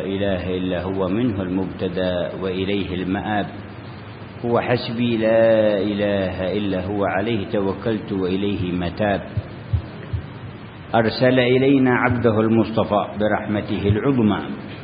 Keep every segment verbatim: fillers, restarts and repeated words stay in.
إله إلا هو منه المبتدأ وإليه المآب. هو حسبي لا إله إلا هو عليه توكلت وإليه متاب. أرسل إلينا عبده المصطفى برحمته العظمى،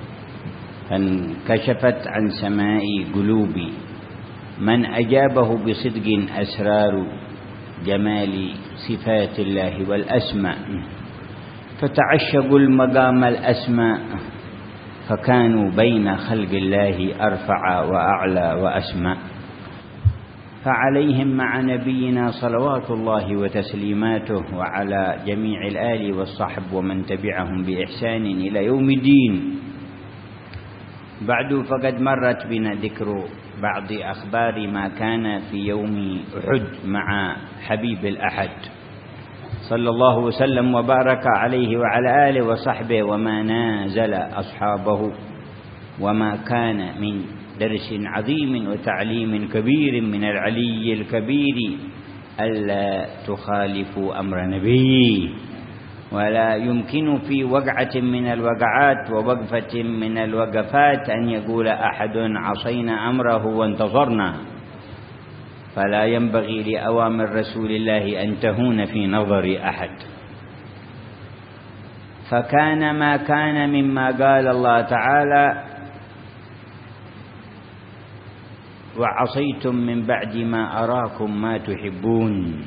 فانكشفت عن سماء قلوبي من أجابه بصدق أسرار جمال صفات الله والأسماء، فتعشقوا المقام الأسماء فكانوا بين خلق الله أرفع وأعلى وأسمى. فعليهم مع نبينا صلوات الله وتسليماته وعلى جميع الآل والصحب ومن تبعهم بإحسان إلى يوم الدين. بعد فقد مرت بنا ذكر بعض أخبار ما كان في يوم أحد مع حبيب الأحد صلى الله وسلم وبارك عليه وعلى آله وصحبه، وما نازل أصحابه، وما كان من درس عظيم وتعليم كبير من العلي الكبير ألا تخالفوا أمر نبي، ولا يمكن في وقعة من الوقعات ووقفة من الوقفات أن يقول أحد عصينا أمره وانتصرنا، فلا ينبغي لأوامر رسول الله أن تهون في نظر أحد. فكان ما كان مما قال الله تعالى وعصيتم من بعد ما أراكم ما تحبون،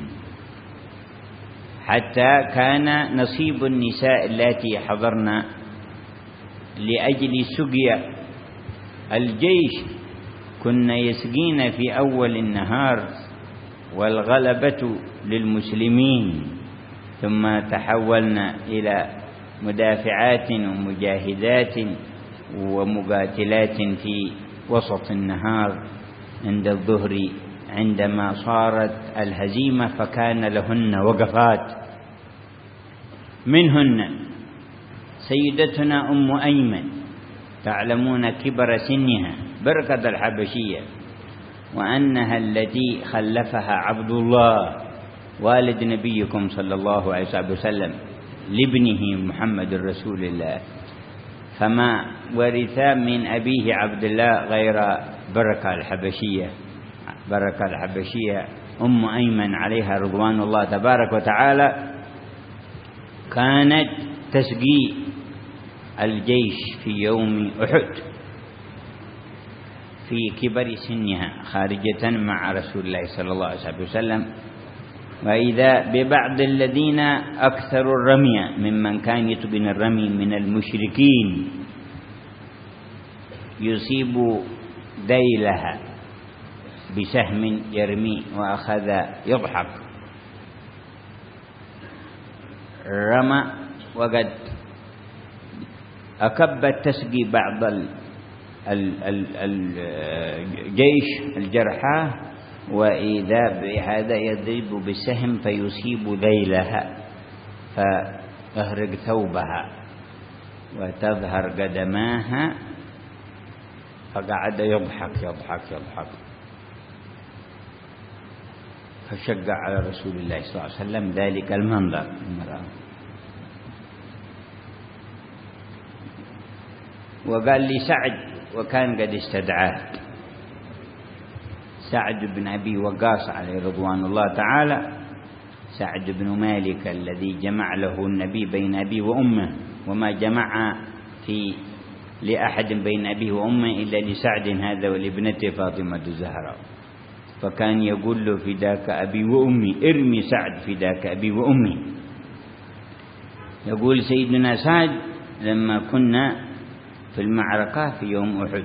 حتى كان نصيب النساء التي حضرن لأجل سقيا الجيش كنا يسقين في أول النهار والغلبة للمسلمين، ثم تحولنا إلى مدافعات ومجاهدات ومقاتلات في وسط النهار عند الظهر عندما صارت الهزيمة، فكان لهن وقفات، منهن سيدتنا أم أيمن تعلمون كبر سنها بركة الحبشية، وأنها التي خلفها عبد الله والد نبيكم صلى الله عليه وسلم لابنه محمد رسول الله، فما ورثا من أبيه عبد الله غير بركة الحبشية. بركة الحبشية أم أيمن عليها رضوان الله تبارك وتعالى كانت تسقي الجيش في يوم أحد في كبر سنها خارجة مع رسول الله صلى الله عليه وسلم، وإذا ببعض الذين أكثروا الرمي ممن كان يتقن الرمي من المشركين يصيب ذيلها بسهم يرمي، وأخذ يضحك رمى، وقد أكبت تسقي بعض الجيش الجرحى، وإذا بهذا يضرب بالسهم فيصيب ذيلها فأهرق ثوبها وتظهر قدماها، فقعد يضحك يضحك يضحك، فشق على رسول الله صلى الله عليه وسلم ذلك المنظر. وقال لي سعد، وكان قد استدعاه سعد بن أبي وقاص عليه رضوان الله تعالى، سعد بن مالك الذي جمع له النبي بين أبيه وأمه، وما جمع في لأحد بين أبيه وأمه إلا لسعد هذا ولابنته فاطمة الزهراء، فكان يقول له فداك أبي وأمي، ارمي سعد فداك أبي وأمي. يقول سيدنا سعد لما كنا في المعركة في يوم أحد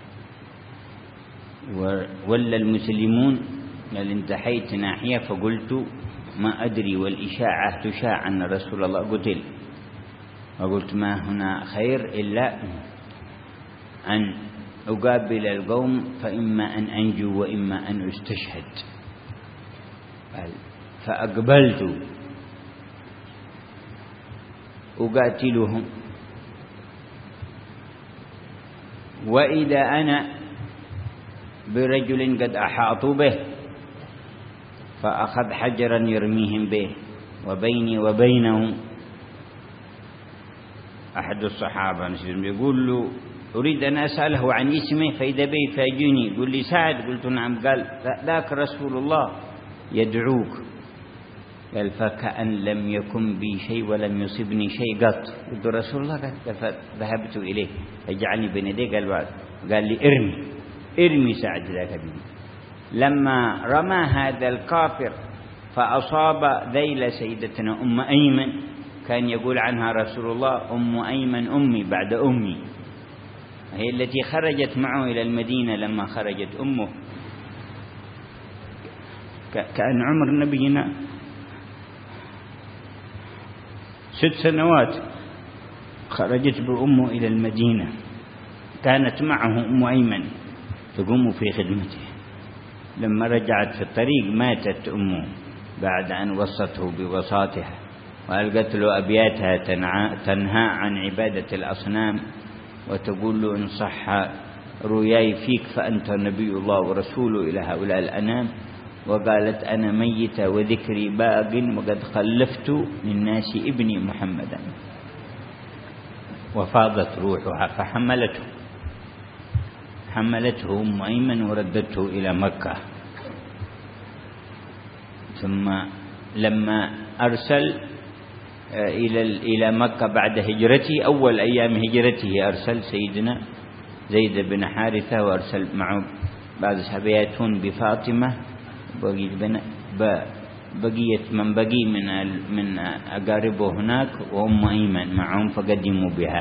ولا المسلمون، قال انتحيت ناحية فقلت ما أدري والإشاعة تشاع أن رسول الله قتل، وقلت ما هنا خير إلا أن أقابل القوم فإما أن أنجو وإما أن أستشهد. فأقبلت أقاتلهم، وإذا أنا برجل قد أحاطوا به فأخذ حجرا يرميهم به، وبيني وبينه أحد الصحابة يقول له أريد أن أسأله عن اسمه فإذا بي فاجئني يقول لي سعد. قلت نعم. قال ذاك رسول الله يدعوك. قال فكأن لم يكن بي شيء ولم يصبني شيء قط. قلت رسول الله. قال فذهبت إليه فجعلني بين يديه. قال قال لي ارمي ارمي سعد ذاك بي. لما رمى هذا الكافر فأصاب ذيل سيدتنا أم أيمن، كان يقول عنها رسول الله أم أيمن أمي بعد أمي، هي التي خرجت معه إلى المدينة لما خرجت أمه. كان عمر نبينا ست سنوات، خرجت بأمه إلى المدينة، كانت معه أم أيمن تقوم في خدمته. لما رجعت في الطريق ماتت أمه بعد أن وصته بوصاتها وألقت له أبياتها تنهى عن عبادة الأصنام وتقول له إن صح رؤياي فيك فأنت نبي الله ورسوله إلى هؤلاء الأنام. وقالت أنا ميتة وذكري باق وقد خلفت للناس ابني محمدا. وفاضت روحها فحملته حملته أم أيمن وردته إلى مكة. ثم لما أرسل إلى إلى مكة بعد هجرته، أول أيام هجرته أرسل سيدنا زيد بن حارثة وأرسل معه بعض صحابياتهم بفاطمة بقية من بقي من من أقاربه هناك وأم أيمن معهم، فقدموا بها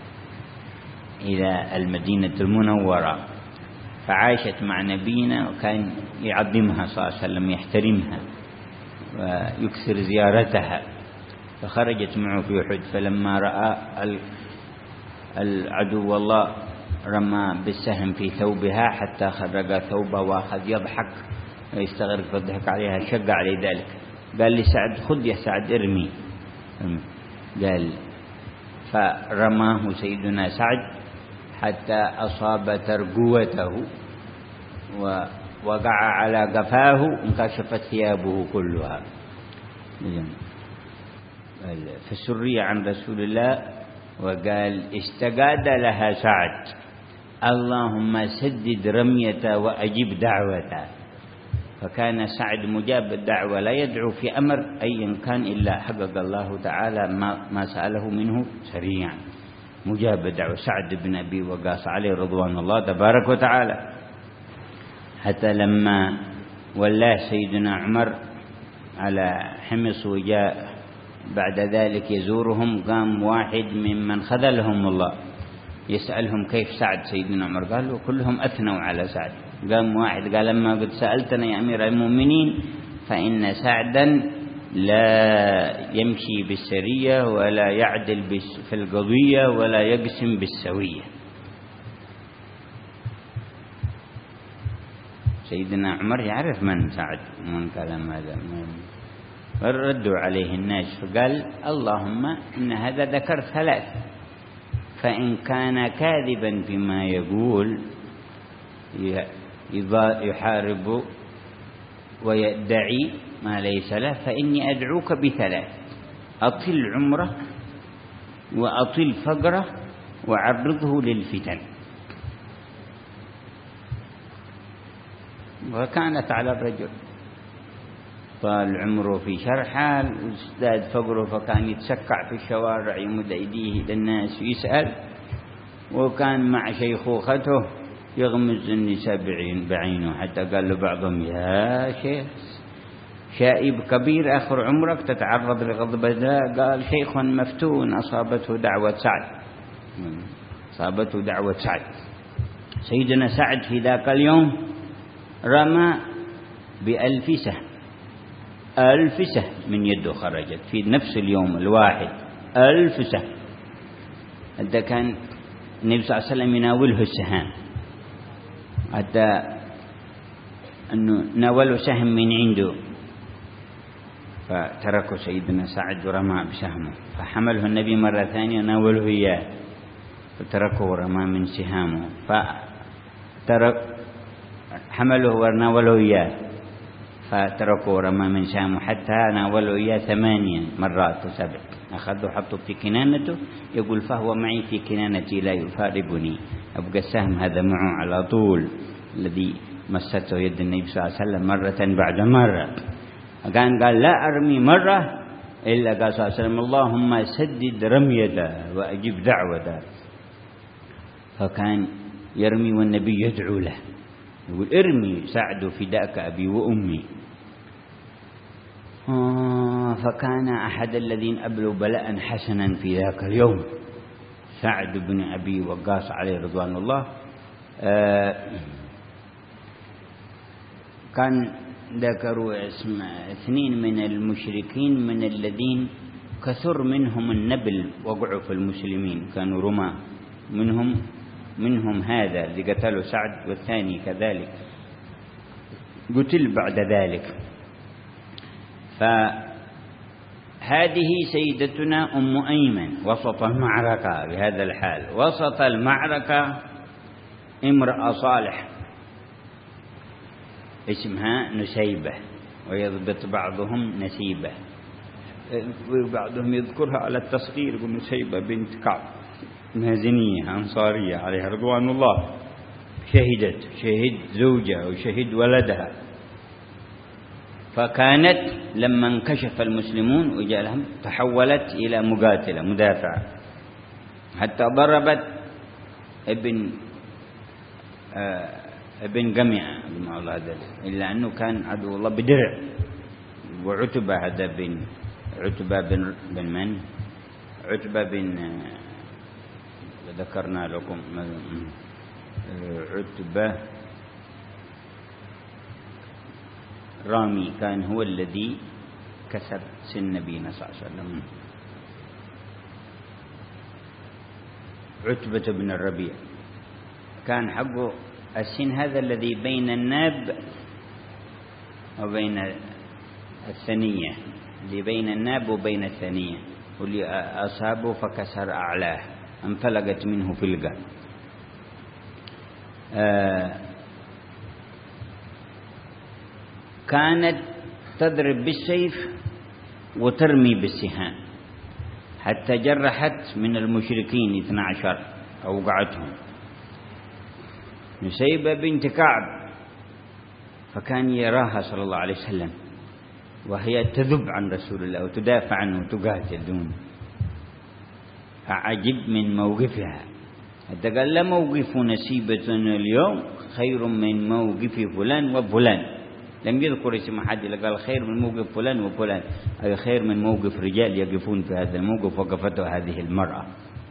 إلى المدينة المنورة. فعاشت مع نبينا وكان يعظمها صلى الله عليه وسلم، يحترمها ويكثر زيارتها. فخرجت معه في أحد، فلما رأى العدو والله رمى بالسهم في ثوبها حتى خرج ثوبه وأخذ يضحك ويستغرق فضحك عليها، شق عليه ذلك. قال لي سعد خذ يا سعد ارمي. قال فرماه سيدنا سعد حتى أصاب ترقوته ووقع على قفاه انكشفت ثيابه كلها. فسري عن رسول الله وقال استقاد لها سعد اللهم سدد رمية وأجب دعوته. فكان سعد مجاب الدعوة، لا يدعو في أمر أيا كان إلا حقق الله تعالى ما, ما سأله منه سريعا. مجاب الدعوة سعد بن أبي وقاص عليه رضوان الله تبارك وتعالى. حتى لما ولاه سيدنا عمر على حمص وجاء بعد ذلك يزورهم، قام واحد ممن خذلهم الله يسألهم كيف سعد سيدنا عمر، قالوا كلهم أثنوا على سعد. قام واحد قال لما قد سألتنا يا أمير المؤمنين فإن سعدا لا يمشي بالسرية ولا يعدل في القضية ولا يقسم بالسوية. سيدنا عمر يعرف من سعد من كلام هذا، فردوا عليه الناس فقال اللهم إن هذا ذكر ثلاث، فإن كان كاذبا فيما يقول يحارب ويدعي ما ليس له فإني أدعوك بثلاث: أطل عمره وأطل فقره وعرضه للفتن. وكانت على الرجل طال عمره في شرحال وازداد فقره، فكان يتسكع في الشوارع يمد أيديه إلى الناس ويسأل، وكان مع شيخوخته يغمز النساء بعينه حتى قال له بعضهم يا شيخ شائب كبير آخر عمرك تتعرض لغضب الله. قال شيخ مفتون أصابته دعوة سعد، أصابته دعوة سعد. سيدنا سعد في ذاك اليوم رمى بألف سهم، ألف سهم من يده خرجت في نفس اليوم الواحد، ألف سهم. حتى كان النبي صلى الله عليه وسلم يناوله السهام، حتى أنه ناوله سهم من عنده، فتركه سيدنا سعد ورمى بسهمه، فحمله النبي مرة ثانية ناوله إياه فتركه ورمى من سهامه، فترك حمله وناوله إياه فتركوا رمى من سهمه حتى ناولوا إياه ثمانية مرات وسبع، أخذوا حطوا في كنانته، يقول فهو معي في كنانتي لا يفارقني، أبقى السهم هذا معه على طول الذي مسته يد النبي صلى الله عليه وسلم مرة بعد مرة. كان قال لا أرمي مرة إلا قال صلى الله عليه وسلم اللهم سدد رميته وأجب دعوته، فكان يرمي والنبي يدعو له يقول ارمي سعد فداك أبي وأمي. آه فكان أحد الذين أبلوا بلاء حسنا في ذاك اليوم سعد بن أبي وقاص عليه رضوان الله. آه كان ذكروا اسم اثنين من المشركين من الذين كثر منهم النبل وقعوا في المسلمين، كانوا رماة، منهم منهم هذا اللي قتلوا سعد والثاني كذلك قتل بعد ذلك. فهذه سيدتنا أم أيمن وسط المعركة بهذا الحال. وسط المعركة امرأة صالح اسمها نسيبة، ويضبط بعضهم نسيبة، وبعضهم يذكرها على التصغير يقول نسيبة بنت كعب مازنية أنصارية عليها رضوان الله، شهدت شهد زوجها وشهد ولدها. فكانت لما انكشف المسلمون وجاء لهم تحولت إلى مقاتلة مدافعة، حتى ضربت ابن آه ابن جميعة رحمه الله ذلك، إلا أنه كان عدو الله بدرع. وعتبة هذا بن عتبة بن بن من عتبة بن ذكرنا لكم عتبة رامي كان هو الذي كسر سن نبينا صلى الله عليه وسلم. عتبة بن الربيع كان حقه السن هذا الذي بين الناب وبين الثنية، اللي بين الناب وبين الثنية، واللي أصابه فكسر أعلاه انفلقت منه فلقة. آه كانت تضرب بالسيف وترمي بالسهام حتى جرحت من المشركين اثنى عشر أوقعتهم. نسيبة بنت كعب فكان يراها صلى الله عليه وسلم وهي تذب عن رسول الله وتدافع عنه وتقاتل دونه، فعجب من موقفها حتى قال لا موقف نسيبة اليوم خير من موقف فلان وفلان. لم يذكر اسم أحد إلا قال خير من موقف فلان وفلان، أي خير من موقف رجال يقفون في هذا الموقف وقفته هذه المرأة.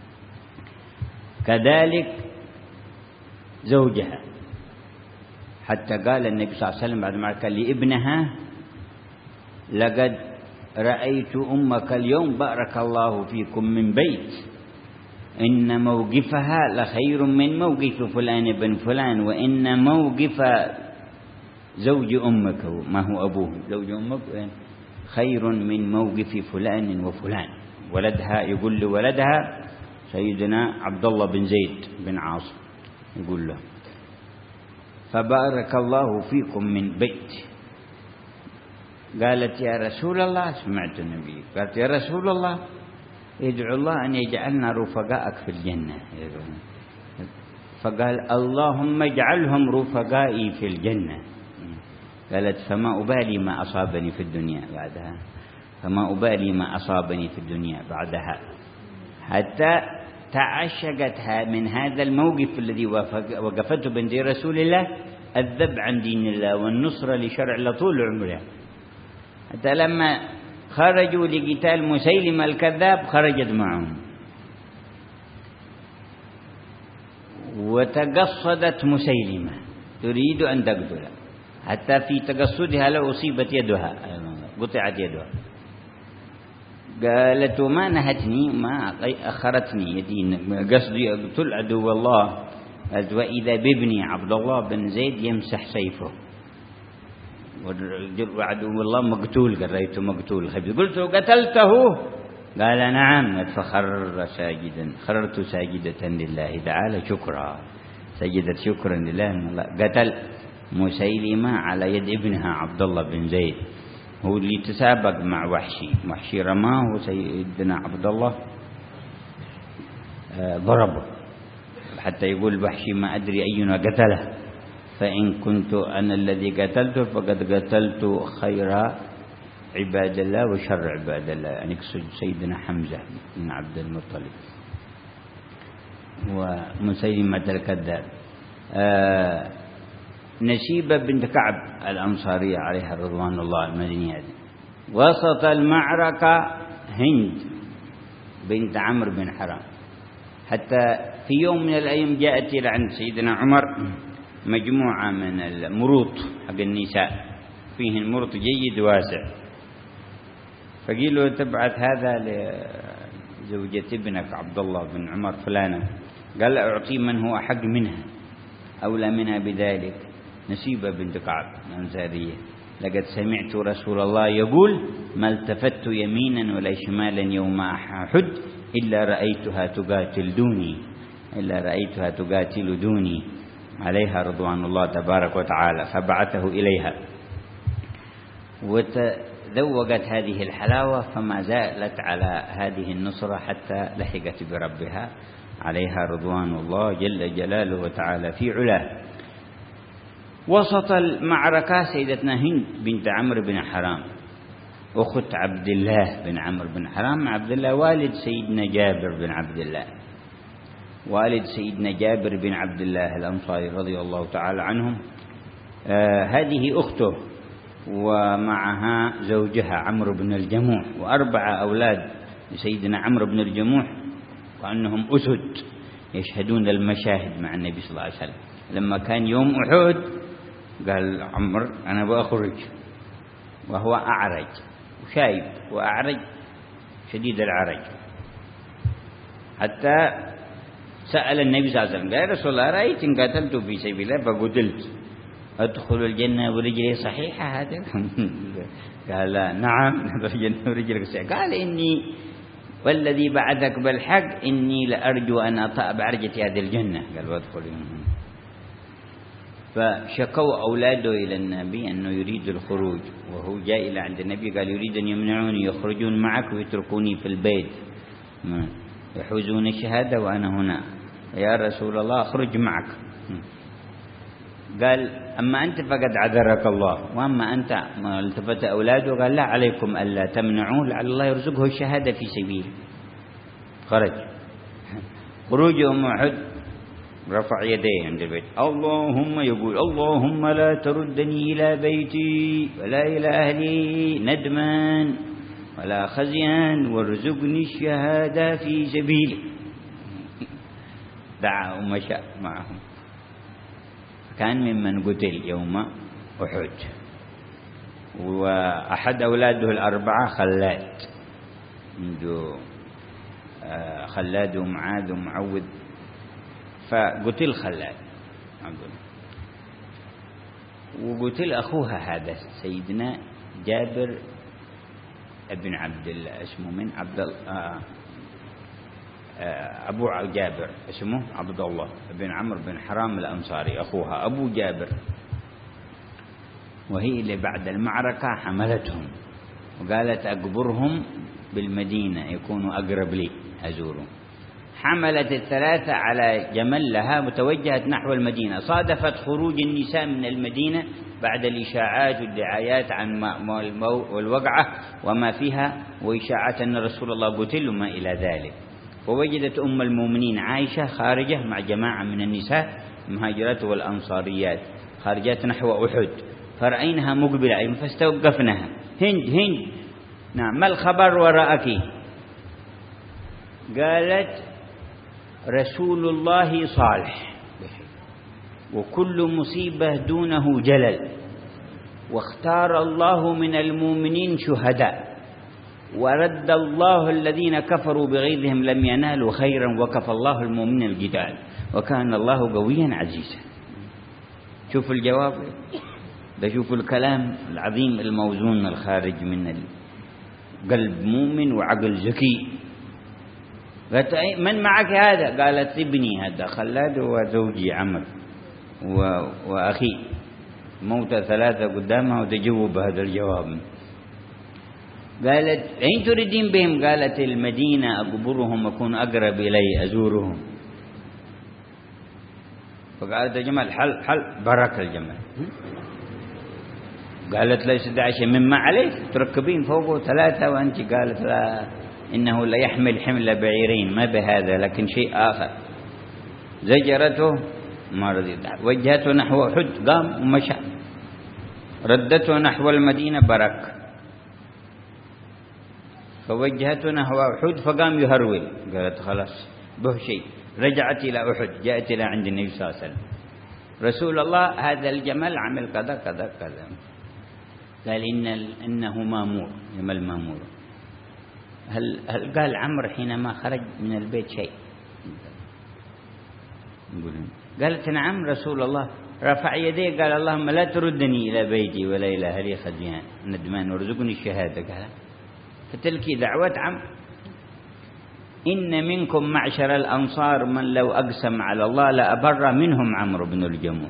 كذلك زوجها، حتى قال النبي صلى الله عليه وسلم بعد ما قال لابنها لقد رأيت أمك اليوم بارك الله فيكم من بيت إن موقفها لخير من موقف فلان بن فلان، وإن موقف زوج أمك ما هو أبوه زوج أمك خير من موقف فلان وفلان. ولدها يقول لولدها سيدنا عبد الله بن زيد بن عاصم يقول له فبارك الله فيكم من بيت. قالت يا رسول الله، سمعت النبي قالت يا رسول الله ادعو الله أن يجعلنا رفقائك في الجنة. فقال اللهم اجعلهم رفقائي في الجنة. قالت فما أبالي ما أصابني في الدنيا بعدها، فما أبالي ما أصابني في الدنيا بعدها، حتى تعشقتها من هذا الموقف الذي وقفته بنت رسول الله الذب عن دين الله والنصرة لشرع لطول عمرها، حتى لما خرجوا لقتال مسيلمة الكذاب خرجت معهم وتقصدت مسيلمة تريد أن تقتله، حتى في تقصدها لو أصيبت يدها قطعت يدها. قالت وما نهتني ما أخرتني يدي قصدي أقتل عدو الله. قالت وإذا بابني عبد الله بن زيد يمسح سيفه وعدو الله مقتول، قريته مقتول. قلت قتلته؟ قال نعم. فخر ساجدا، خررت ساجدة لله تعالى شكرا، سجدت شكرا لله الله قتل مسيلمة على يد ابنها عبد الله بن زيد، هو اللي تسابق مع وحشي، وحشي رماه وسيدنا عبد الله ضربه، حتى يقول وحشي ما أدري أينا قتله، فإن كنت أنا الذي قتلته فقد قتلت خير عباد الله وشر عباد الله، يعني يقصد سيدنا حمزة بن عبد المطلب ومسيلمة الكذاب. آه نسيبة بنت كعب الأنصارية عليها رضوان الله المدنية، وسط المعركة هند بنت عمرو بن حرام، حتى في يوم من الأيام جاءت إلى عند سيدنا عمر مجموعة من المروط حق النساء، فيه المروط جيد واسع، فقيل له تبعث هذا لزوجة ابنك عبد الله بن عمر فلانة، قال أعطي من هو أحق منها أولى منها بذلك، نسيبة بنت كعب الأنصارية، لقد سمعت رسول الله يقول ما التفت يمينا ولا شمالا يوم أحد إلا رأيتها تقاتل دوني إلا رأيتها تقاتل دوني عليها رضوان الله تبارك وتعالى، فبعثه إليها وتذوقت هذه الحلاوة، فما زالت على هذه النصرة حتى لحقت بربها عليها رضوان الله جل جلاله وتعالى في علاه. وسط المعركة سيدتنا هند بنت عمرو بن حرام أخت عبد الله بن عمرو بن حرام، عبد الله والد سيدنا جابر بن عبد الله، والد سيدنا جابر بن عبد الله الأنصاري رضي الله تعالى عنهم. آه هذه أخته ومعها زوجها عمرو بن الجموح، وأربعة أولاد سيدنا عمرو بن الجموح، وأنهم أسد يشهدون المشاهد مع النبي صلى الله عليه وسلم. لما كان يوم أحد قال عمرو أنا بأخرج، وهو أعرج وشايب وأعرج شديد العرج، حتى سأل النبي صلى الله عليه وسلم قال يا رسول الله رأيت إن قتلت في سبيل الله فقتلت أدخل الجنة ورجلي صحيحة هذا؟ قال لا نعم ندخل الجنة ورجلك صحيحة. قال إني والذي بعدك بالحق إني لأرجو أن أطأ بعرجة هذه الجنة، قال وادخل. فشكوا أولاده إلى النبي أنه يريد الخروج، وهو جاء إلى عند النبي قال يريد أن يمنعوني يخرجون معك ويتركوني في البيت يحوزون الشهادة وأنا هنا، يا رسول الله أخرج معك. قال أما أنت فقد عذرك الله، وأما أنت ما التفت أولاده قال لا عليكم ألا تمنعوه لعل الله يرزقه الشهادة في سبيل. خرج. خروج أم أحد رفع يديه عند البيت، اللهم يقول اللهم لا تردني إلى بيتي ولا إلى أهلي ندما ولا خزيا وارزقني الشهادة في سبيلك. دعا ومشى معهم. كان ممن قتل يوم أحد، وأحد أولاده الأربعة خلاد، عنده خلاد ومعاذ ومعوذ، فقتل خلاد وقتل أخوها هذا سيدنا جابر ابن عبد الله اسمه من عبد الله أبو جابر اسمه عبد الله بن عمرو بن حرام الأنصاري، أخوها أبو جابر، وهي اللي بعد المعركة حملتهم وقالت أقبرهم بالمدينة يكونوا أقرب لي أزورهم. حملت الثلاثة على جمل لها وتوجهت نحو المدينة، صادفت خروج النساء من المدينة بعد الإشاعات والدعايات عن والوقعة وما فيها، وإشاعات أن رسول الله قتل وما إلى ذلك. ووجدت أم المؤمنين عائشة خارجة مع جماعة من النساء المهاجرات والأنصاريات خارجات نحو أحد، فرأينها مقبلة فاستوقفنها، هند هند نعم ما الخبر وراءك؟ قالت رسول الله صالح وكل مصيبة دونه جلل، واختار الله من المؤمنين شهداء، ورد الله الذين كفروا بغيظهم لم ينالوا خيرا، وكفى الله المؤمنين القتال وكان الله قويا عزيزا. شوفوا الجواب ده، شوفوا الكلام العظيم الموزون الخارج من قلب مؤمن وعقل ذكي. قالت من معك هذا؟ قالت ابني هذا خلاد وزوجي عمرو وأخي. موتى ثلاثة قدامها وتجاوب بهذا الجواب. قالت أين تريدين بهم؟ قالت المدينة أقبرهم أكون أقرب إلي أزورهم. فقالت الجمل حل حل برك الجمل. قالت ليس داعي مما عليك تركبين فوقه ثلاثة وأنت. قالت لا إنه لا يحمل حمل بعيرين ما بهذا لكن شيء آخر. زجرته ما رضي. وجهته نحو أحد قام ومشى. ردته نحو المدينة برك. فوجهته نحو أحد فقام يهرول. قالت خلاص به شيء. رجعت إلى أحد جاءت إلى عند النبي صلى الله عليه وسلم. رسول الله هذا الجمل عمل كذا كذا كذا. قال إن إنه مامور جمل مامور. هل هل قال عمرو حينما خرج من البيت شيء؟ قالت نعم رسول الله رفع يديه قال اللهم لا تردني إلى بيتي ولا إلى أهلي خزيان ندمان وارزقني الشهادة. قال فتلك دعوة عمرو. إن منكم معشر الأنصار من لو أقسم على الله لأبر منهم عمرو بن الجموح.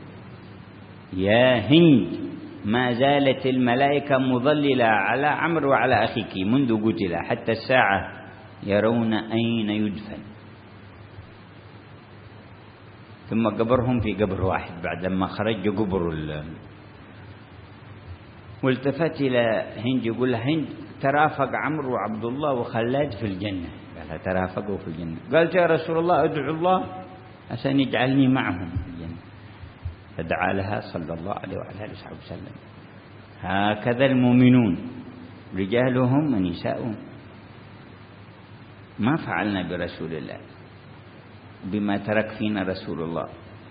يا هند ما زالت الملائكة مظللة على عمرو وعلى أخيك منذ قتل حتى الساعة يرون أين يدفن. ثم قبرهم في قبر واحد بعدما خرج قبر ال... والتفت إلى هند يقول لها هند ترافق عمرو وعبد الله وخلاد في الجنة. قال ترافقوا في الجنة. قالت يا رسول الله أدعو الله عشان يجعلني معهم في الجنة. فدعا لها صلى الله عليه وعلى آله وصحبه وسلم. هكذا المؤمنون رجالهم ونساؤهم. ما فعلنا برسول الله بما ترك فينا رسول الله.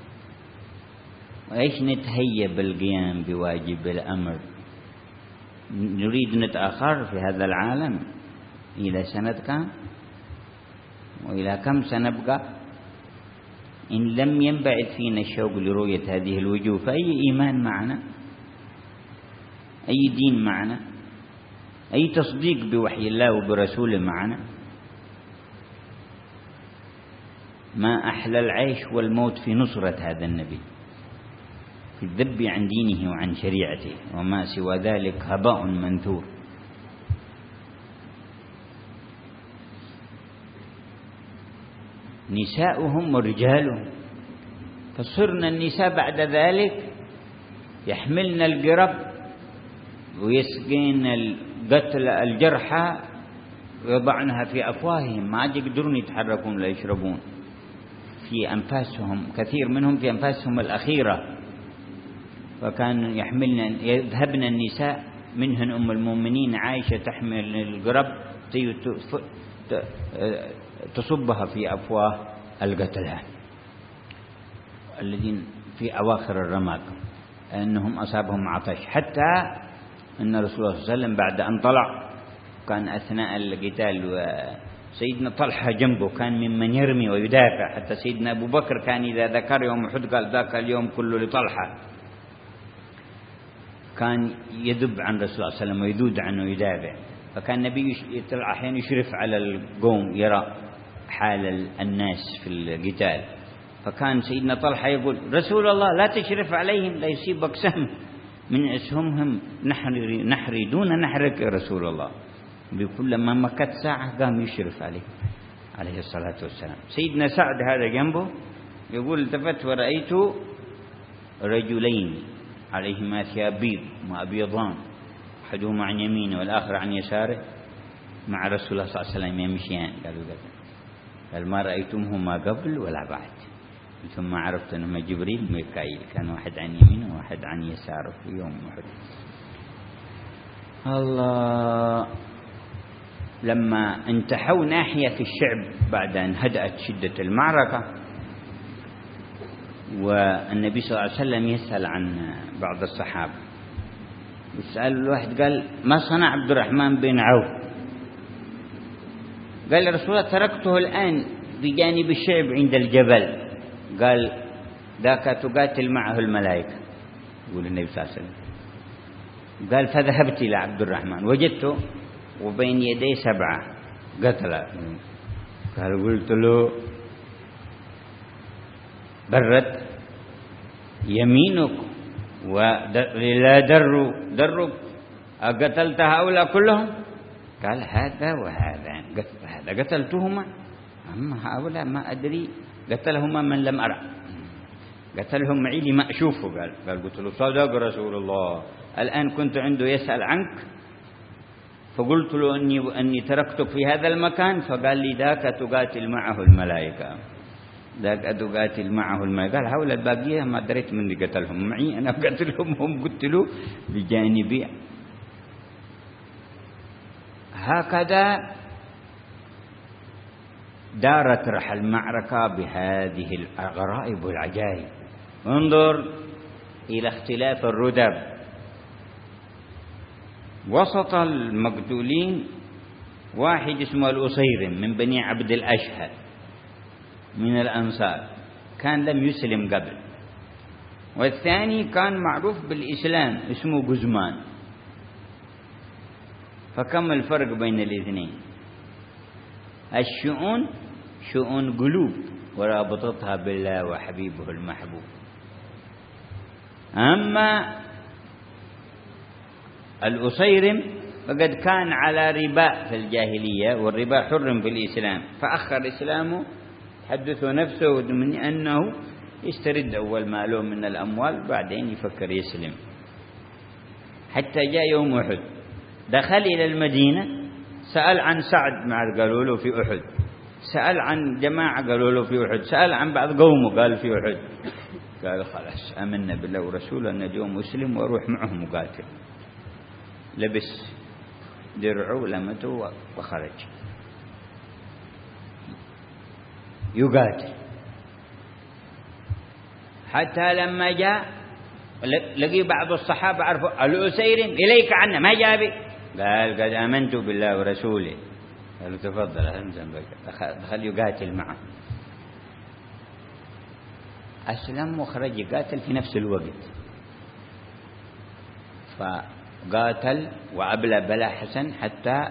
وإيش نتهيب بالقيام بواجب الأمر. نريد نتأخر في هذا العالم إلى سنة كم وإلى كم سنبقى؟ إن لم ينبعث فينا الشوق لرؤية هذه الوجوه فأي إيمان معنا؟ أي دين معنا؟ أي تصديق بوحي الله وبرسوله معنا؟ ما أحلى العيش والموت في نصرة هذا النبي في الذب عن دينه وعن شريعته وما سوى ذلك هباء منثور. نساؤهم ورجالهم. فصرنا النساء بعد ذلك يحملن القرب ويسقين القتل الجرحى ويضعنها في أفواههم ما يقدرون يتحركون لا يشربون في أنفاسهم كثير منهم في أنفاسهم الأخيرة. فكانوا يحملن يذهبن النساء منهن أم المؤمنين عائشة تحمل القرب تصبها في أفواه القتلى الذين في أواخر الرمق أنهم أصابهم عطش. حتى أن رسول الله صلى الله عليه وسلم بعد أن طلع كان أثناء القتال وسيدنا طلحة جنبه كان ممن يرمي ويدافع. حتى سيدنا أبو بكر كان إذا ذكر يوم أحد قال ذاك اليوم كله لطلحة. كان يذب عن رسول الله صلى الله عليه وسلم ويذود عنه ويدافع. فكان النبي يطلع أحيانا يشرف على القوم يرى حال الناس في القتال. فكان سيدنا طلحة يقول رسول الله لا تشرف عليهم لا يصيبك سهم من أسهمهم نحر نحري دون نحرك يا رسول الله. بكل ما مكت ساعة قام يشرف عليه عليه الصلاة والسلام. سيدنا سعد هذا جنبه يقول التفت ورأيت رجلين عليهما ثياب بيض وأبيضان أحدهما عن يمينه والآخر عن يساره مع رسول الله صلى الله عليه وسلم يمشيان. قالوا قال ما رأيتمهما قبل ولا بعد. ثم عرفت أنهما جبريل وميكائيل كان واحد عن يمينه وواحد عن يساره في يوم أحد. الله. لما انتحوا ناحية في الشعب بعد أن هدأت شدة المعركة والنبي صلى الله عليه وسلم يسأل عن بعض الصحابة يسأل الواحد قال ما صنع عبد الرحمن بن عوف؟ قال يا رسول الله تركته الآن بجانب الشعب عند الجبل. قال ذاك تقاتل معه الملائكة يقول النبي صلى الله عليه وسلم. قال فذهبت إلى عبد الرحمن وجدته وبين يديه سبعة قتلى. قال قلت له برت يمينك ولا دروا دروا أقتلت هؤلاء كلهم؟ قال هذا وهذا، هذا قتلتهما، أما هؤلاء ما أدري قتلهما من لم أرى، قتلهم معي لما أشوفه. قال قال قلت له صدق رسول الله. الآن كنت عنده يسأل عنك، فقلت له أني, أني تركتك في هذا المكان، فقال لي ذاك تقاتل معه الملائكة، ذاك تقاتل معه الملائكة. قال هؤلاء الباقية ما دريت من اللي قتلهم معي، أنا قتلهم هم قتلوا بجانبي. هكذا دارت رح المعركة بهذه الغرائب والعجائب. انظر إلى اختلاف الردب. وسط المقتولين واحد اسمه الأصيرم من بني عبد الأشهل من الأنصار، كان لم يسلم قبل، والثاني كان معروف بالإسلام اسمه جزمان. فكم الفرق بين الاثنين؟ الشؤون شؤون قلوب ورابطتها بالله وحبيبه المحبوب. أما الأصيرم فقد كان على ربا في الجاهلية، والربا حرم في الإسلام، فأخر إسلامه حدث نفسه من أنه يسترد أول ماله من الأموال، بعدين يفكر يسلم. حتى جاء يوم أحد، دخل إلى المدينة، سأل عن سعد مع قالوا له في أحد، سأل عن جماعة قالوا له في أحد، سأل عن بعض قومه قال في أحد. قال خلاص آمنا بالله ورسوله أن اليوم مسلم وأروح معهم مقاتل. لبس درعه ولمته وخرج يقاتل، حتى لما جاء لقي بعض الصحابة عرفوا الأسيرم إليك عنا ما جابي، قال قد آمنت بالله ورسوله. قالوا تفضل أنزل. دخل يقاتل معه، أسلم وخرج يقاتل في نفس الوقت. فقاتل وأبلى بلا حسن حتى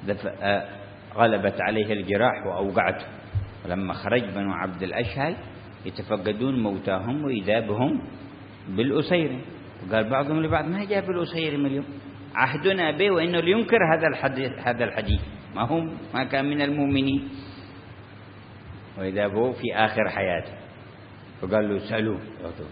غلبت عليه الجراح وأوقعته. ولما خرج بنو عبد الأشهل يتفقدون موتاهم وإذا بهم بالأسيرم، وقال بعضهم لبعض ما جاء بالأسيرم اليوم، عهدنا به وإنه لينكر هذا الحديث هذا الحديث ما هم ما كان من المؤمنين، وإذا به في آخر حياته. فقال له سألوه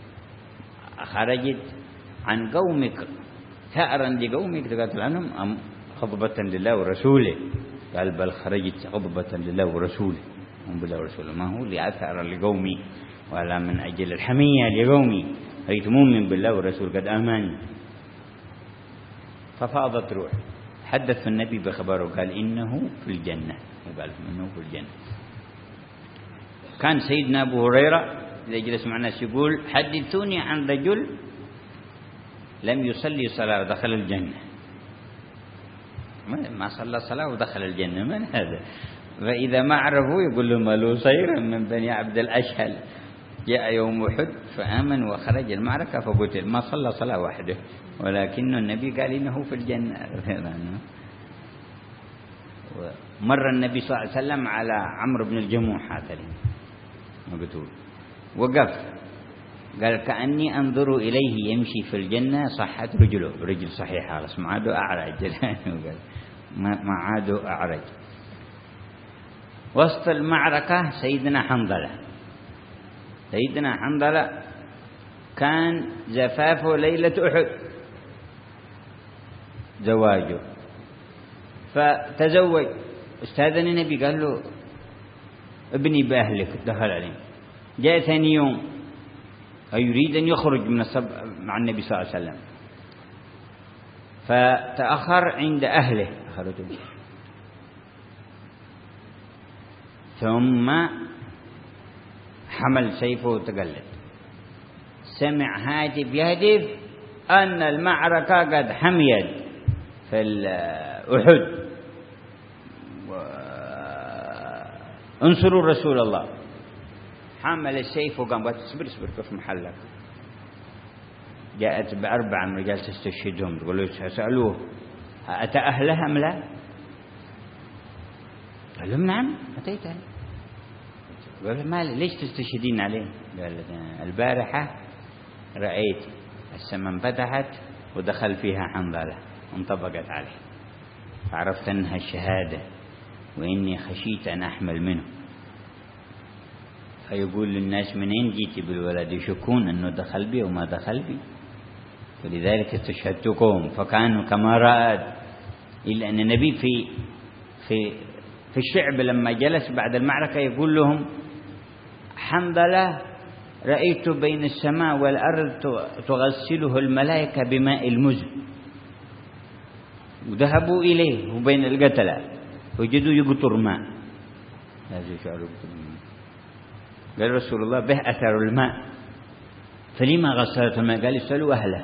خرجت عن قومك ثأرا لقومك تقاتل عنهم أم غضبة لله ورسوله؟ قال بل خرجت غضبة لله ورسوله، هم بالله ورسوله، ما هو لأثأر لقومي ولا من أجل الحمية لقومي، رأيت مؤمن بالله ورسوله قد آمن. ففاضت روح، حدث النبي بخبره قال إنه في الجنة، وقال إنه في الجنة. كان سيدنا أبو هريرة إذا جلس مع الناس يقول حدثوني عن رجل لم يصلي صلاة ودخل الجنة. ما صلى صلاة ودخل الجنة، من هذا؟ فإذا ما عرفوا يقول لهم الأصيرم من بني عبد الأشهل جاء يوم أحد فآمن وخرج المعركة فقتل، ما صلى صلاة واحدة، ولكن النبي قال إنه في الجنة. مر النبي صلى الله عليه وسلم على عمرو بن الجموح هذا مقتول، وقف قال كأني أنظر إليه يمشي في الجنة، صحت رجله، رجل صحيحة خلاص ما عاد أعرج ما عاد أعرج. وسط المعركة سيدنا حنظلة، سيدنا حنظلة كان زفافه ليلة أحد زواجه، فتزوج. استاذن النبي قال له ابني بأهلك، دخل عليه. جاء ثاني يوم يريد أن يخرج من الصب مع النبي صلى الله عليه وسلم، فتأخر عند أهله أخرجه. ثم حمل سيفه وتقلد، سمع هاتف يهتف أن المعركة قد حميت في أحد، انصروا رسول الله. حمل السيف وقام قال اصبر اصبر كيف محلك. جاءت بأربعة من رجال تستشهدهم، تقول له سألوه أتى أهلها أم لا؟ قال لهم نعم أتيت أهلها. قال ما ليش تستشهدين عليه؟ قال البارحة رأيت السماء انفتحت ودخل فيها حنظلة انطبقت عليه، فعرفت أنها الشهادة وإني خشيت أن أحمل منه. فيقول للناس منين جيتي بالولد؟ يشكون أنه دخل بي وما دخل بي، فلذلك استشهدتكم. فكانوا كما رأت، إلا أن النبي في في في الشعب لما جلس بعد المعركة يقول لهم: حنظلة رأيت بين السماء والأرض تغسله الملائكة بماء المزن، وذهبوا إليه وبين القتلى وجدوا يقطر ماء. قال رسول الله: به أثر الماء، فلما غسلت الماء؟ قال: اسألوا أهله.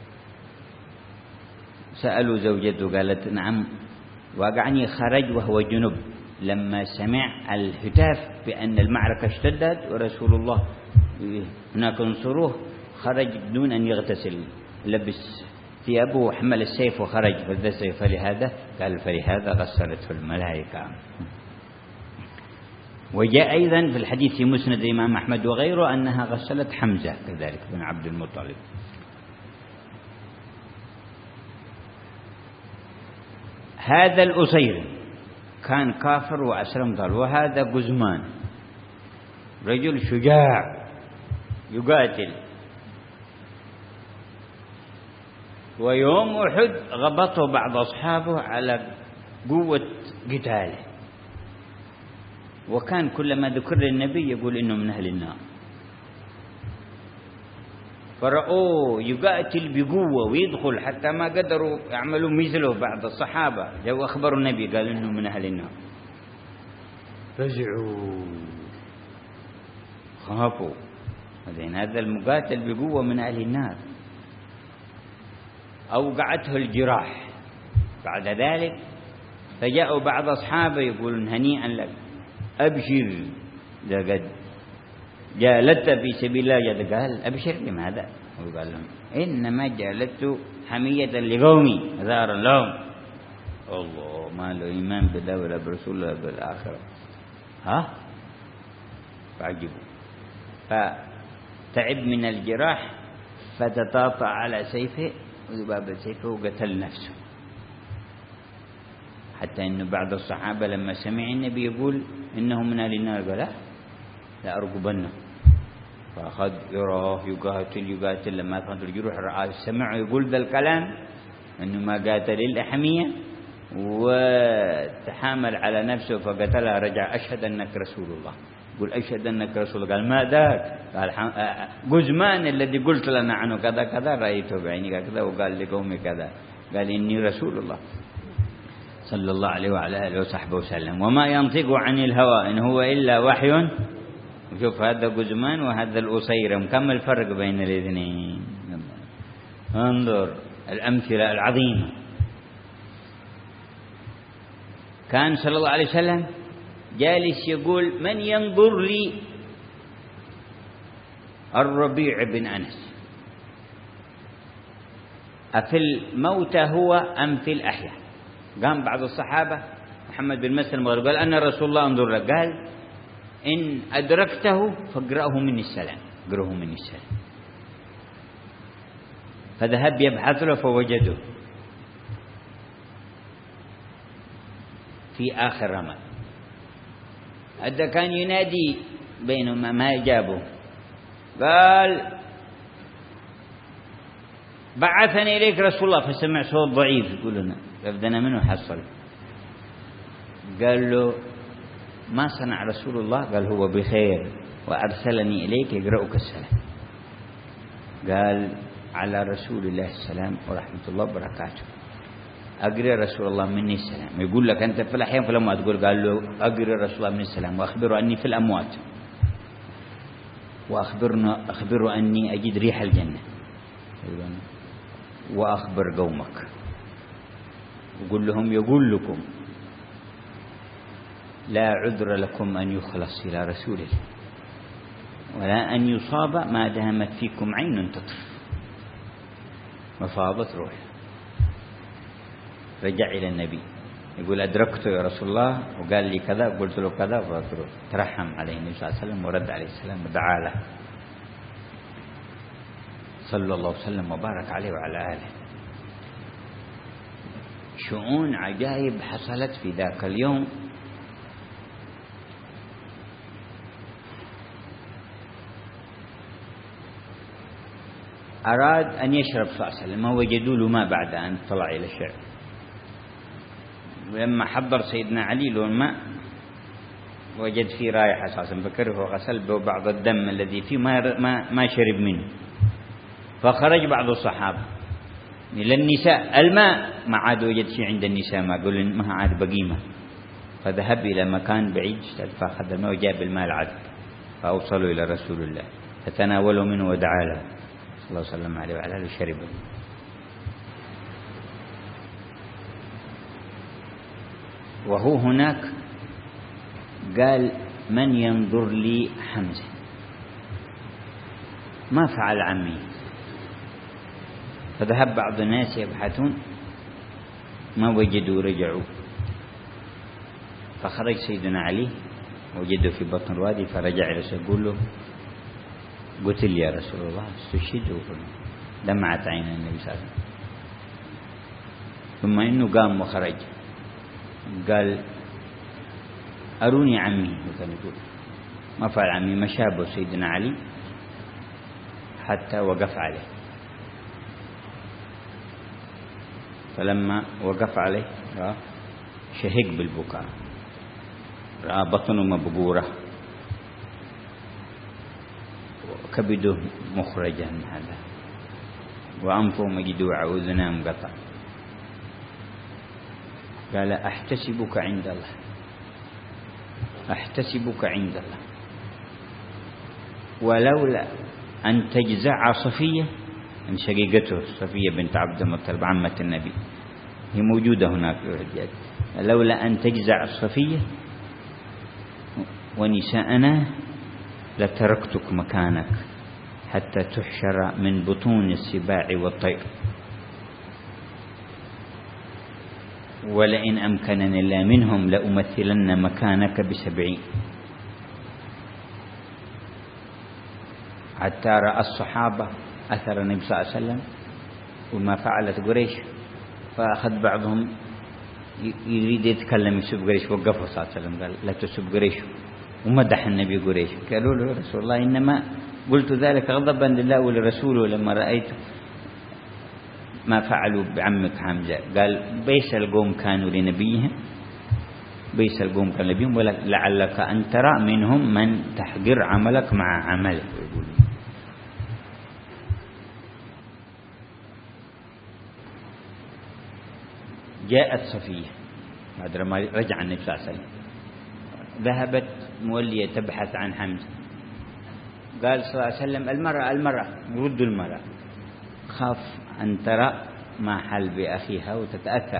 سألوا زوجته قالت: نعم، وقعني خرج وهو جنب لما سمع الهتاف بأن المعركة اشتدت ورسول الله هناك انصروه، خرج بدون أن يغتسل، لبس ثيابه وحمل السيف وخرج. فلهذا قال: فلهذا غسلته الملائكة. وجاء أيضا في الحديث في مسند الإمام أحمد وغيره أنها غسلت حمزة كذلك بن عبد المطلب. هذا الأسير كان كافر وأسلم ضل، وهذا قزمان رجل شجاع يقاتل. ويوم أحد غبطه بعض أصحابه على قوة قتاله، وكان كلما ذكر للنبي يقول إنه من أهل النار. فرأوه يقاتل بقوة ويدخل حتى ما قدروا يعملوا مثله. بعض الصحابة جاءوا أخبروا النبي قال إنه من أهل النار، فزعوا خافوا، لأن هذا المقاتل بقوة من أهل النار. أوقعته الجراح. بعد ذلك فجاءوا بعض أصحابه يقولون: هنيئا لك، أبشر، لقد جالدت في سبيل الله. قال: أبشر بماذا؟ وقال لهم: إنما جالدت حمية لقومي ثارا لهم. الله، ما له إيمان بالله ولا برسول الله بالآخرة. ها فعجبوا، فتعب من الجراح فتطاطع على سيفه وذباب سيفه وقتل نفسه. حتى إنه بعض الصحابة لما سمع النبي يقول إنه من أهل النار قال: لا, لا أرقبنه. فأخذ يراه يقاتل يقاتل، لما كانت الجروح رأى سمع يقول ذا الكلام إنه ما قاتل إلا حمية، وتحامل على نفسه فقتلها. رجع: أشهد أنك رسول الله. يقول: أشهد أنك رسول الله. قال: ما ذاك؟ قال: قزمان الذي قلت لنا عنه كذا كذا، رأيته بعيني كذا وقال لقومي كذا. قال: إني رسول الله صلى الله عليه وعلى آله وصحبه وسلم، وما ينطق عن الهوى إن هو إلا وحي. وشوف هذا قزمان وهذا الأسيرم، كم الفرق بين الاثنين؟ انظر الأمثلة العظيمة. كان صلى الله عليه وسلم جالس يقول: من ينظر لي الربيع بن أنس، أفي الموتى هو أم في الأحياء؟ قام بعض الصحابة محمد بن مسلم قال: أنا رسول الله انظر لك. قال: إن أدركته فاقرأه مني السلام، اقرأه مني السلام. فذهب يبحث له فوجده في آخر رمض. هذا كان ينادي بينما ما يجابه. قال: بعثني إليك رسول الله. فسمع صوت ضعيف يقول لنا: فبدنا منه حصل. قال له: ما صنع رسول الله؟ قال: هو بخير وأرسلني إليك يقرأك السلام. قال: على رسول الله السلام ورحمة الله وبركاته. أقرأ رسول الله مني السلام. يقول لك أنت في الأحيان في الأموات. تقول: قال له: أقرأ رسول الله مني السلام وأخبره أني في الأموات، وأخبرنا أخبره أني أجد ريح الجنة، وأخبر قومك وقل لهم يقول لكم لا عذر لكم أن يخلص إلى رسوله ولا أن يصاب ما دامت فيكم عين تطرف. وفاضت روح. رجع إلى النبي يقول: أدركته يا رسول الله وقال لي كذا، قلت له كذا، ترحم عليه النبي صلى الله عليه وسلم ورد عليه السلام ودعا له صلى الله وسلم وبارك عليه وعلى آله. شؤون عجائب حصلت في ذاك اليوم. أراد أن يشرب صلى الله عليه وسلم، ما وجدوا له ماء بعد أن طلع إلى الشعب. ولما حضر سيدنا علي له الماء وجد فيه رائحة أساسا، فكره وغسل به بعض الدم الذي فيه ما ما ما شرب منه. فخرج بعض الصحابة إلى النساء، الماء ما عاد وجد شيء عند النساء، ما قالوا ما عاد بقيمة. فذهب إلى مكان بعيد فأخذ الماء وجاب الماء العذب، فأوصلوا إلى رسول الله فتناولوا منه ودعا له صلى الله عليه وسلم عليه وعلى آله وشربه. وهو هناك قال: من ينظر لي حمزة؟ ما فعل عمي؟ فذهب بعض الناس يبحثون ما وجدوا، رجعوا. فخرج سيدنا علي وجده في بطن الوادي، فرجع إلى يقول له: قتل يا رسول الله، استشهد. دمعت عين النبي صلى الله عليه وسلم. ثم إنه قام وخرج قال: أروني عمي. وكان يقول ما فعل عمي، مشابه سيدنا علي حتى وقف عليه. فلما وقف عليه رأى شهق بالبكاء، رأى بطنه مبقورة وكبده مخرجا هذا، وأنفه مجدوع وأذناه مقطع. قال: أحتسبك عند الله، أحتسبك عند الله، ولولا أن تجزع صفية، من شقيقته صفية بنت عبد المطلب عمة النبي، هي موجودة هناك في الحجاج، لولا أن تجزع صفية ونساءنا لتركتك مكانك حتى تحشر من بطون السباع والطير، ولئن أمكنني الله منهم لأمثلن مكانك بسبعين. حتى رأى الصحابة أثر النبي صلى الله عليه وسلم وما فعلت قريش، فأخذ بعضهم يريد يتكلم يسب قريش، وقفه صلى الله عليه وسلم قال: لا تسب قريش، ومدح النبي قريش. قالوا له: يا رسول الله إنما قلت ذلك غضبا لله ولرسوله لما رأيت ما فعلوا بعمك حمزة. قال: بيس القوم كانوا لنبيهم، بيس القوم كانوا لنبيهم، ولعلك أن ترى منهم من تحقر عملك مع عمله. جاءت صفية بعد ما رجع النبي صلى الله عليه وسلم، ذهبت مولية تبحث عن حمزة. قال صلى الله عليه وسلم: المرأة المرأة ردوا المرأة، خاف أن ترى ما حل بأخيها وتتأثر.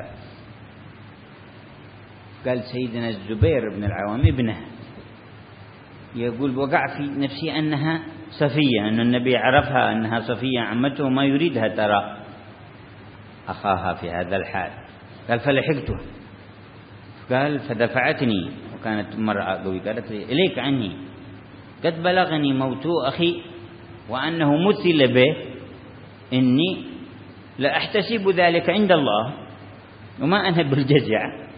قال سيدنا الزبير بن العوام ابنها يقول: وقع في نفسي أنها صفية، أن النبي عرفها أنها صفية عمته، ما يريدها ترى أخاها في هذا الحال. قال: فلحقتها. قال: فدفعتني، وكانت مرأة قوية، قالت لي: إليك عني، قد بلغني موت أخي وأنه مثل به، إني لأحتسب ذلك عند الله وما أنا بالجزع.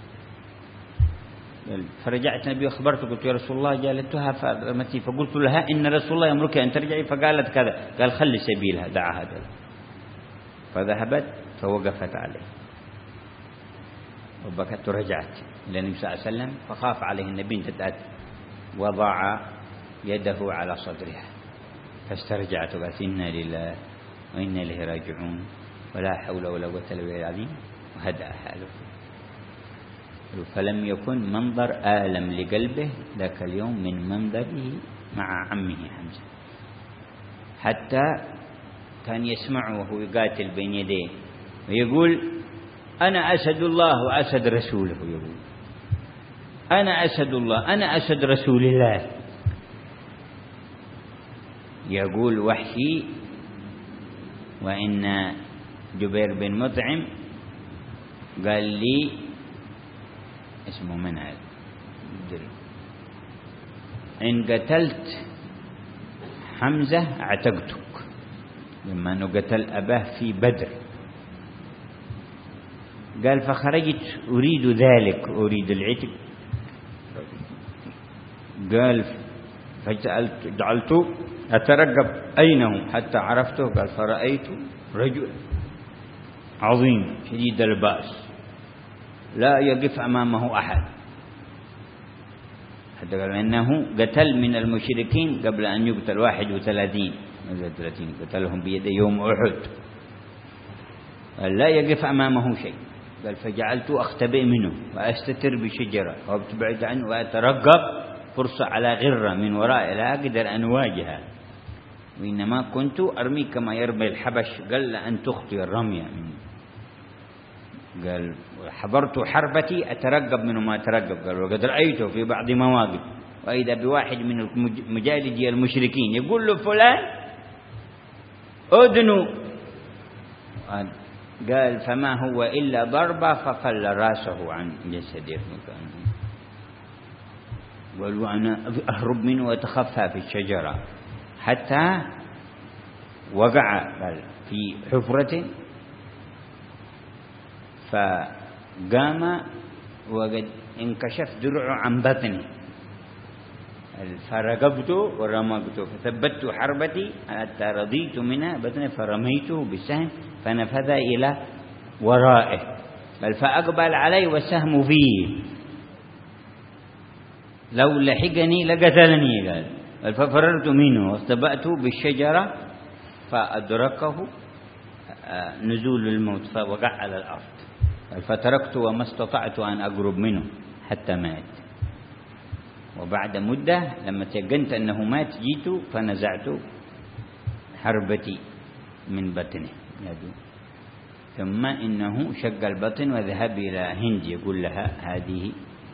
فرجعت النبي وأخبرته، قلت: يا رسول الله جالتها فرمتني، فقلت لها: إن رسول الله يأمرك أن ترجعي، فقالت كذا. قال: خلي سبيلها، دعها هذا. فذهبت فوقفت عليه وبكت، ورجعت إلى النبي صلى الله عليه وسلم، فخاف عليه النبي أن تتأثر، وضع يده على صدرها فاسترجعت وقالت: إنا لله وإنا إليه راجعون ولا حول ولا قوة إلا بالله العظيم، وهدأ حاله. فلم يكن منظر آلم لقلبه ذاك اليوم من منظره مع عمه حمزة، حتى كان يسمعه وهو يقاتل بين يديه ويقول: أنا أسد الله وأسد رسوله، يقول: أنا أسد الله، أنا أسد رسول الله. يقول وحشي: وإن جبير بن مطعم قال لي، اسمه من هذا، إن قتلت حمزة اعتقتك، لما أنه قتل أباه في بدر. قال فخرجت أريد ذلك، أريد العتق. قال فجعلت جعلت أترقب أين هو حتى عرفته. قال فرأيت رجل عظيم شديد البأس لا يقف أمامه أحد، حتى قال إنه قتل من المشركين قبل أن يقتل واحد وثلاثين قتلهم بيد يوم أحد. قال لا يقف أمامه شيء. قال فجعلت أختبئ منه وأستتر بشجرة وابتعد عنه وأترقب فرصة على غرة من وراء لا أقدر أن أواجهها، وإنما كنت أرمي كما يرمي الحبش. قال أن تخطي الرمية منه. قال حضرت حربتي أترقب منه ما أترقب. قال وقد رأيته في بعض مواقف وإذا بواحد من مجالدي المشركين يقول له فلان أدنو. قال فما هو إلا ضربة ففل راسه عن جسده مكانه. قال وأنا أهرب منه وأتخفى في الشجرة حتى وقع في حفرة، فقام وقد انكشف درعه عن بطنه فرقبته ورمقته فثبت حربتي حتى رضيت منها بطنه فرميته بالسهم فنفذ إلى ورائه. بل فأقبل علي والسهم فيه لو لحقني لقتلني. قال ففررت منه واستبأت بالشجرة فأدركه نزول الموت فوقع على الأرض. فتركت وما استطعت أن أقرب منه حتى مات. وبعد مدة لما تيقنت أنه مات جيت فنزعت حربتي من بطنه، ثم إنه شق البطن وذهب إلى هند يقول لها هذه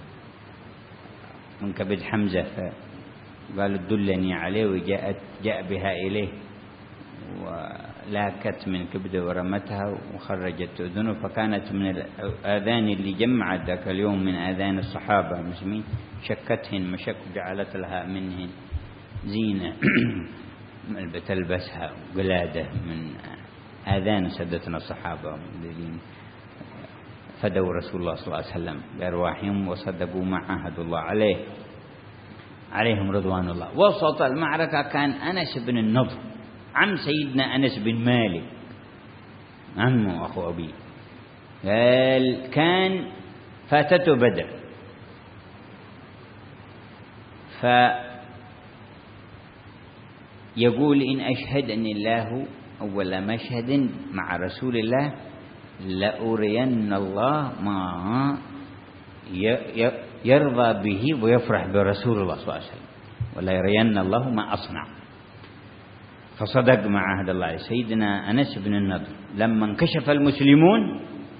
من كبد حمزة، فقالت دلني عليه وجاءت جاء بها إليه ولاكت من كبده ورمتها وخرجت أذنه، فكانت من الآذان اللي جمعت ذاك اليوم من آذان الصحابة المسلمين، شكتهن مشك وجعلت لها منهن زينة تلبسها قلادة من آذان سدتنا الصحابة الذين فدوا رسول الله صلى الله عليه وسلم بأرواحهم وصدقوا ما عاهدوا الله عليه عليهم رضوان الله. وسط المعركة كان أنس بن النضر عم سيدنا أنس بن مالك عمه أخو أبي، قال كان فاتته بدر، فيقول إن أشهد أن الله أول مشهد مع رسول الله لأرين الله ما يرضى به ويفرح برسول الله صلى الله عليه وسلم ولا يرين الله ما أصنع. فصدق مع عهد الله. سيدنا أنس بن النضر لما انكشف المسلمون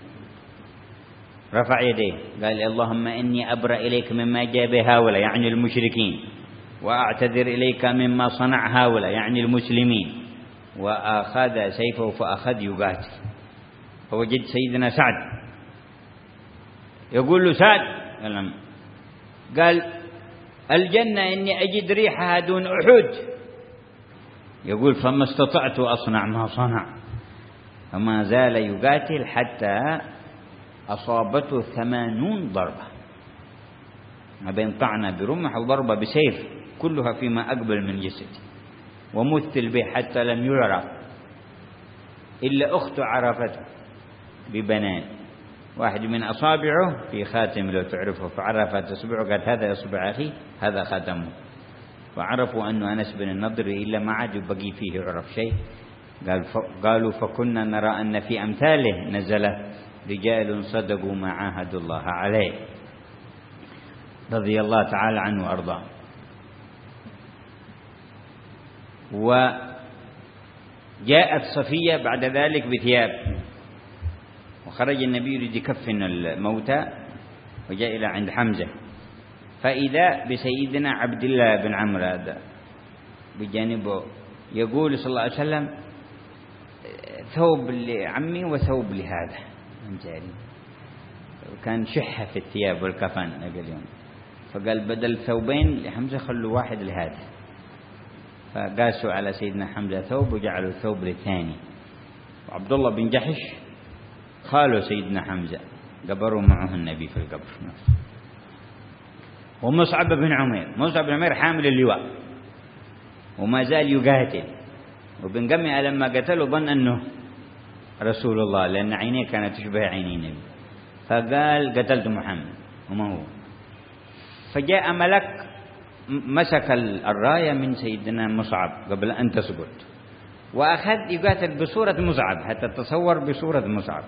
رفع يديه قال اللهم إني أبرأ إليك مما جاء بهؤلاء يعني المشركين، وأعتذر إليك مما صنع هؤلاء يعني المسلمين. وأخذ سيفه فأخذ يقاتل، فوجد سيدنا سعد يقول له سعد قال الجنة إني أجد ريحها دون أحد. يقول فما استطعت أصنع ما صنع، فما زال يقاتل حتى أصابته ثمانون ضربة ما بين طعنة برمح وضربة بسيف كلها فيما أقبل من جسده، ومثل به حتى لم يعرف إلا أخته عرفته ببنان، واحد من أصابعه في خاتم لو تعرفه فعرفت أصبعه قالت هذا أصبع أخي هذا خاتمه، وعرفوا أن أنس بن النضر إلا ما عاد بقي فيه عرف شيء. قال قالوا فكنا نرى أن في أمثاله نزل رجال صدقوا ما عاهدوا الله عليه رضي الله تعالى عنه وأرضاه. وجاءت صفية بعد ذلك بثياب، وخرج النبي يريد يكفن الموتى وجاء إلى عند حمزة، فإذا بسيدنا عبد الله بن عمرو هذا بجانبه يقول صلى الله عليه وسلم ثوب لعمي وثوب لهذا جاري، كان شحة في الثياب والكفن اليوم، فقال بدل ثوبين لحمزة خلوا واحد لهذا، فقاسوا على سيدنا حمزة ثوب وجعلوا الثوب للثاني. وعبد الله بن جحش خالوا سيدنا حمزة قبروا معه النبي في القبر. ومصعب بن عمير، مصعب بن عمير حامل اللواء وما زال يقاتل، وبن قمئة لما قتله ظن أنه رسول الله لأن عينيه كانت تشبه عيني النبي، فقال قتلت محمد وما هو. فجاء ملك مسك الراية من سيدنا مصعب قبل أن تسقط وأخذ يقاتل بصورة مصعب، حتى تصور بصورة مصعب،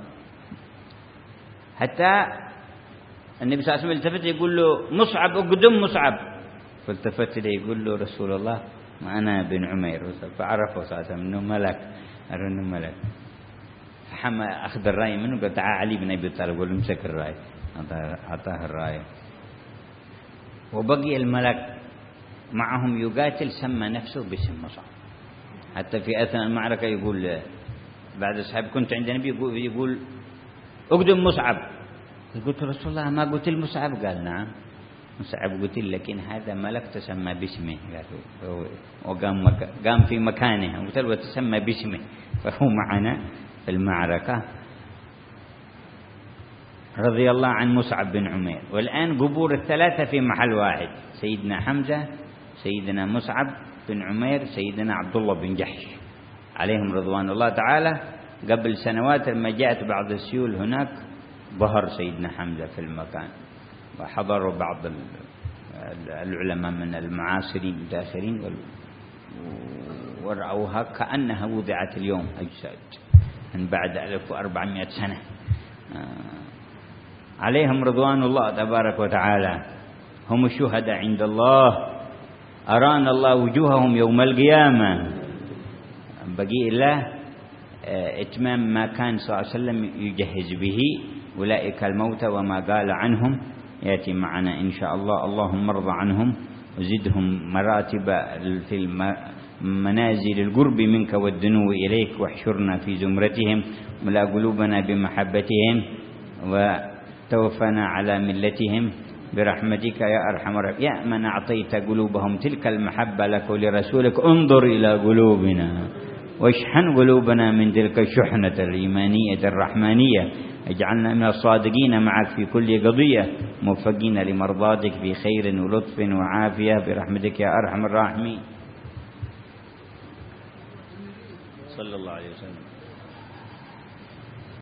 حتى النبي صلى الله عليه وسلم التفت يقول له مصعب اقدم مصعب، فالتفت إليه يقول له رسول الله ما أنا بن عمير، فعرفه صلى الله عليه وسلم أنه ملك، أنه ملك. فحمى أخذ الراية منه قال تعال علي بن أبي طالب قال له امسك الراية، أعطاه الراية. وبقي الملك معهم يقاتل سمى نفسه باسم مصعب، حتى في أثناء المعركة يقول بعد أصحاب كنت عند النبي يقول, يقول اقدم مصعب، قلت رسول الله ما قتل مصعب؟ قال نعم مصعب قتل لكن هذا ملك تسمى باسمه، وقام قام في مكانه قتل وتسمى باسمه فهو معنا في المعركة. رضي الله عن مصعب بن عمير. والآن قبور الثلاثة في محل واحد، سيدنا حمزة، سيدنا مصعب بن عمير، سيدنا عبد الله بن جحش عليهم رضوان الله تعالى. قبل سنوات لما جاءت بعض السيول هناك ظهر سيدنا حمزة في المكان، وحضروا بعض العلماء من المعاصرين المتأخرين ورأوها كأنها وضعت اليوم أجساد من بعد ألف وأربعمائة سنة عليهم رضوان الله تبارك وتعالى. هم الشهداء عند الله، أرانا الله وجوههم يوم القيامة. بقي الله إتمام ما كان صلى الله عليه وسلم يجهز به، أولئك الموتى وما قال عنهم يأتي معنا إن شاء الله. اللهم ارض عنهم وزدهم مراتب في منازل القرب منك والدنو إليك، واحشرنا في زمرتهم ولا قلوبنا بمحبتهم وتوفنا على ملتهم برحمتك يا أرحم الراحمين. يا من أعطيت قلوبهم تلك المحبة لك ولرسولك انظر إلى قلوبنا واشحن قلوبنا من تلك الشحنة الإيمانية الرحمانية، اجعلنا من الصادقين معك في كل قضية، موفقين لمرضاتك في خير ولطف وعافية برحمتك يا أرحم الراحمين. صلى الله عليه وسلم.